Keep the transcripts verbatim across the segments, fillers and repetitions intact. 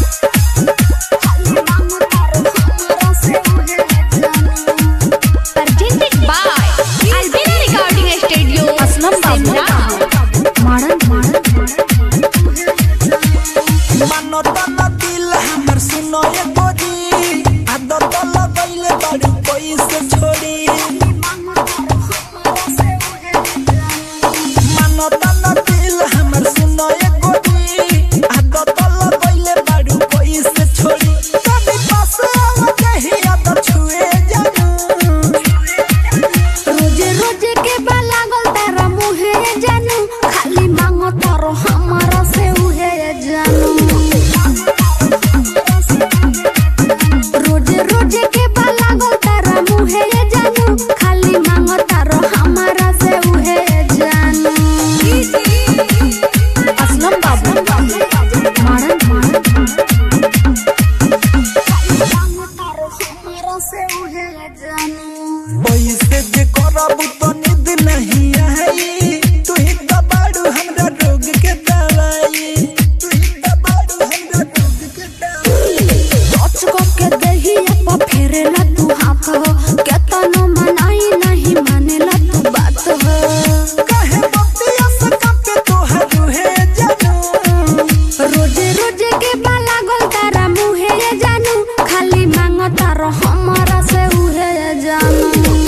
पैसे जे करब तो निद नहीं आई, तू ही तो बाड़ू हमरा रोग के दवाई, तू ही तो बाड़ू हमरा रोग के दवाई। सोच को के दही अपा फेरेला तू हाथ हो, केतनो मनाई नहीं मानेला तू बात हो। काहे बतिया से कापे तोहर रूहे जानू, रोजे रोजे के बाला गोल तारा मुहे जानू, खाली मांगो तारो हमारा से उहे जानू।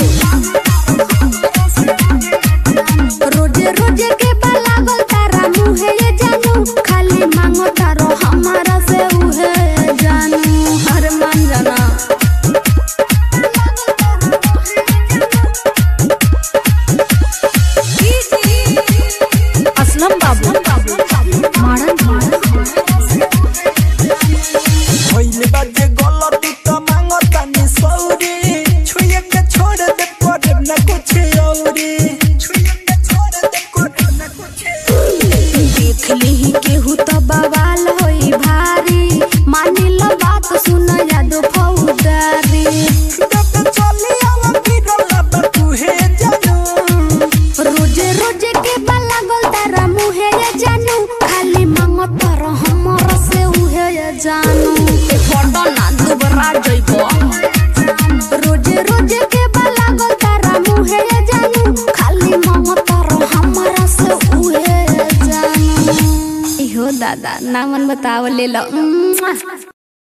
रोजे रोजे के बाला गोल तारा मुहे जानू, खाली मांगो तारो हमारा से उहे जानू। हर मान जाना असलम बाबू मारन होइले बाजे गलती तो मांगो तानी सौरी, छुए के छोड़ दे करब ना कुछ औरी, छुए के छोड़ दे करब ना कुछ औरी। देख ली केहू तो बवाल होई भारी, मानी लो बात सुन यादो फौदारी। जब चली आवा बिरला तू हे जानू, रोजे रोजे के बाला गोल तारा मुहे जानू, खाली मांगो तारो हमरा से उहे जानू। ए फोटो ना दुबरा जइबो, रोजे रोजे के बाला गोल तारा मुहे जानू, खाली मांगो तारो हमरा से उहे जानू। इहो दादा नामन बताव ले लो।